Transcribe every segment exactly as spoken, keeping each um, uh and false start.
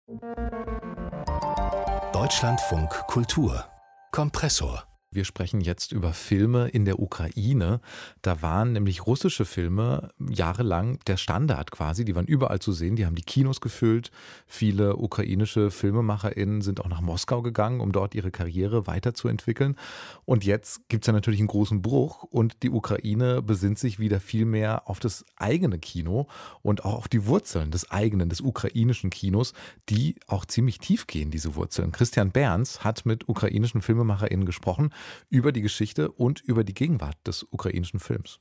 Deutschlandfunk Kultur Kompressor. Wir sprechen jetzt über Filme in der Ukraine. Da waren nämlich russische Filme jahrelang der Standard quasi. Die waren überall zu sehen. Die haben die Kinos gefüllt. Viele ukrainische FilmemacherInnen sind auch nach Moskau gegangen, um dort ihre Karriere weiterzuentwickeln. Und jetzt gibt es ja natürlich einen großen Bruch. Und die Ukraine besinnt sich wieder viel mehr auf das eigene Kino und auch auf die Wurzeln des eigenen, des ukrainischen Kinos, die auch ziemlich tief gehen, diese Wurzeln. Christian Berns hat mit ukrainischen FilmemacherInnen gesprochen über die Geschichte und über die Gegenwart des ukrainischen Films.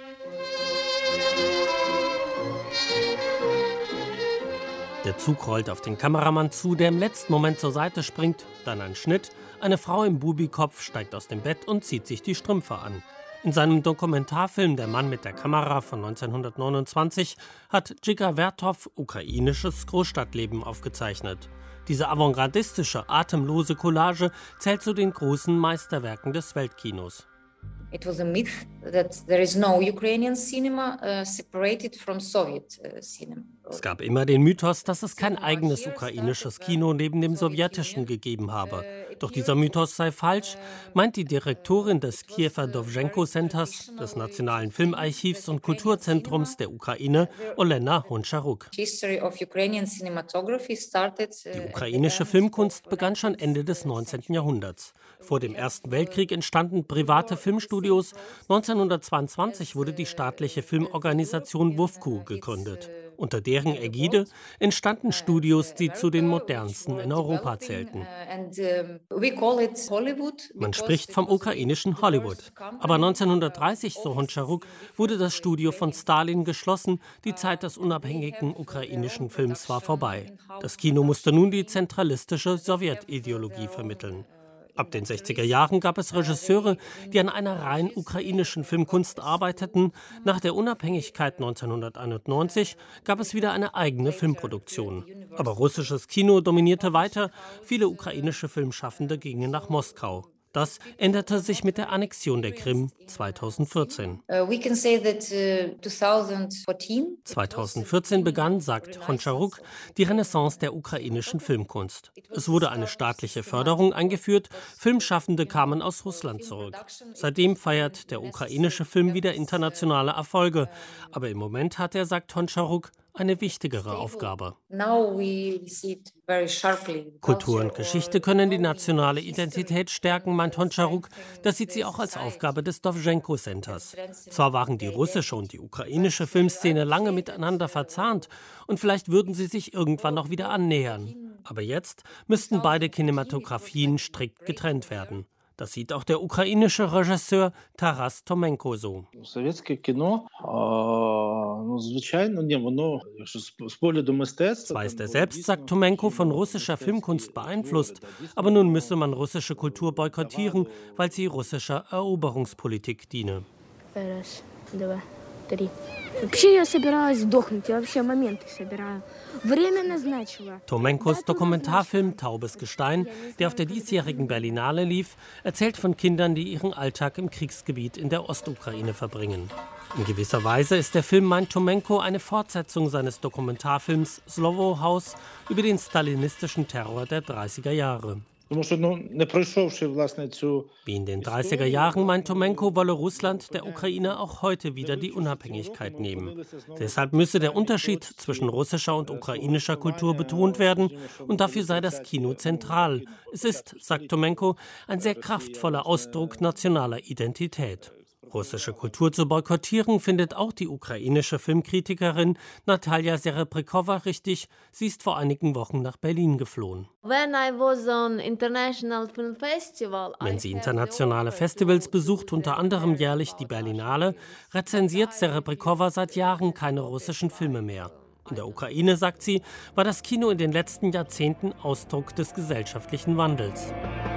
Der Zug rollt auf den Kameramann zu, der im letzten Moment zur Seite springt, dann ein Schnitt, eine Frau im Bubikopf steigt aus dem Bett und zieht sich die Strümpfe an. In seinem Dokumentarfilm Der Mann mit der Kamera von neunzehnhundertneunundzwanzig hat Dziga Vertov ukrainisches Großstadtleben aufgezeichnet. Diese avantgardistische, atemlose Collage zählt zu den großen Meisterwerken des Weltkinos. It was a myth that there is no Ukrainian cinema uh, separated from Soviet uh, cinema. Es gab immer den Mythos, dass es kein eigenes ukrainisches Kino neben dem sowjetischen gegeben habe. Doch dieser Mythos sei falsch, meint die Direktorin des Kiewer Dowzhenko Centers, des Nationalen Filmarchivs und Kulturzentrums der Ukraine, Olena Honcharuk. Die ukrainische Filmkunst begann schon Ende des neunzehnten Jahrhunderts. Vor dem Ersten Weltkrieg entstanden private Filmstudios. neunzehnhundertzweiundzwanzig wurde die staatliche Filmorganisation Wufku gegründet. Unter deren Ägide entstanden Studios, die zu den modernsten in Europa zählten. Man spricht vom ukrainischen Hollywood. Aber neunzehnhundertdreißig, so Honcharuk, wurde das Studio von Stalin geschlossen. Die Zeit des unabhängigen ukrainischen Films war vorbei. Das Kino musste nun die zentralistische Sowjetideologie vermitteln. Ab den sechziger Jahren gab es Regisseure, die an einer rein ukrainischen Filmkunst arbeiteten. Nach der Unabhängigkeit neunzehnhunderteinundneunzig gab es wieder eine eigene Filmproduktion. Aber russisches Kino dominierte weiter. Viele ukrainische Filmschaffende gingen nach Moskau. Das änderte sich mit der Annexion der Krim zweitausendvierzehn. zweitausendvierzehn begann, sagt Honcharuk, die Renaissance der ukrainischen Filmkunst. Es wurde eine staatliche Förderung eingeführt, Filmschaffende kamen aus Russland zurück. Seitdem feiert der ukrainische Film wieder internationale Erfolge. Aber im Moment hat er, sagt Honcharuk, eine wichtigere Aufgabe. Kultur und Geschichte können die nationale Identität stärken, meint Honcharuk. Das sieht sie auch als Aufgabe des Dowzhenko Centers. Zwar waren die russische und die ukrainische Filmszene lange miteinander verzahnt und vielleicht würden sie sich irgendwann noch wieder annähern. Aber jetzt müssten beide Kinematografien strikt getrennt werden. Das sieht auch der ukrainische Regisseur Taras Tomenko so. Zwar ist er selbst, sagt Tomenko, von russischer Filmkunst beeinflusst, aber nun müsse man russische Kultur boykottieren, weil sie russischer Eroberungspolitik diene. Tomenkos Dokumentarfilm Taubes Gestein, der auf der diesjährigen Berlinale lief, erzählt von Kindern, die ihren Alltag im Kriegsgebiet in der Ostukraine verbringen. In gewisser Weise ist der Film, meint Tomenko, eine Fortsetzung seines Dokumentarfilms Slovo House über den stalinistischen Terror der dreißiger Jahre. Wie in den dreißiger Jahren, meint Tomenko, wolle Russland der Ukraine auch heute wieder die Unabhängigkeit nehmen. Deshalb müsse der Unterschied zwischen russischer und ukrainischer Kultur betont werden und dafür sei das Kino zentral. Es ist, sagt Tomenko, ein sehr kraftvoller Ausdruck nationaler Identität. Russische Kultur zu boykottieren, findet auch die ukrainische Filmkritikerin Natalja Serebrikova richtig. Sie ist vor einigen Wochen nach Berlin geflohen. Wenn sie internationale Festivals besucht, unter anderem jährlich die Berlinale, rezensiert Serebrikova seit Jahren keine russischen Filme mehr. In der Ukraine, sagt sie, war das Kino in den letzten Jahrzehnten Ausdruck des gesellschaftlichen Wandels.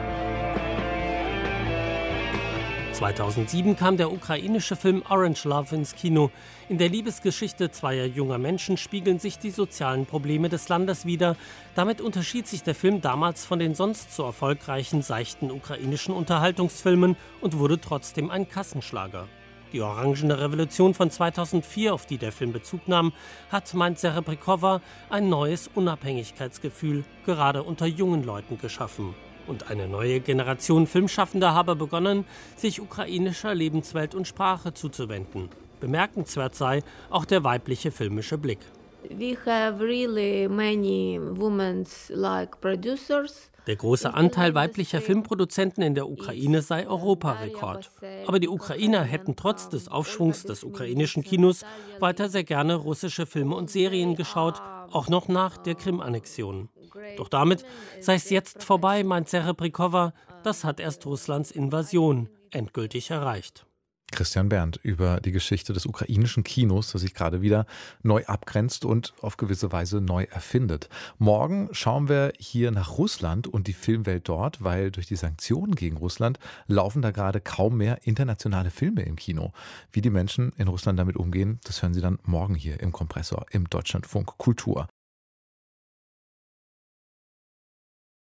zweitausendsieben kam der ukrainische Film Orange Love ins Kino. In der Liebesgeschichte zweier junger Menschen spiegeln sich die sozialen Probleme des Landes wider. Damit unterschied sich der Film damals von den sonst so erfolgreichen, seichten ukrainischen Unterhaltungsfilmen und wurde trotzdem ein Kassenschlager. Die Orangene Revolution von zweitausendvier, auf die der Film Bezug nahm, hat, meint Serebrikova, ein neues Unabhängigkeitsgefühl gerade unter jungen Leuten geschaffen. Und eine neue Generation Filmschaffender habe begonnen, sich ukrainischer Lebenswelt und Sprache zuzuwenden. Bemerkenswert sei auch der weibliche filmische Blick. We have really many women like producers. Der große Anteil weiblicher Filmproduzenten in der Ukraine sei Europarekord. Aber die Ukrainer hätten trotz des Aufschwungs des ukrainischen Kinos weiter sehr gerne russische Filme und Serien geschaut, auch noch nach der Krim-Annexion. Doch damit sei es jetzt vorbei, meint Serebrikova, das hat erst Russlands Invasion endgültig erreicht. Christian Berndt über die Geschichte des ukrainischen Kinos, das sich gerade wieder neu abgrenzt und auf gewisse Weise neu erfindet. Morgen schauen wir hier nach Russland und die Filmwelt dort, weil durch die Sanktionen gegen Russland laufen da gerade kaum mehr internationale Filme im Kino. Wie die Menschen in Russland damit umgehen, das hören Sie dann morgen hier im Kompressor im Deutschlandfunk Kultur.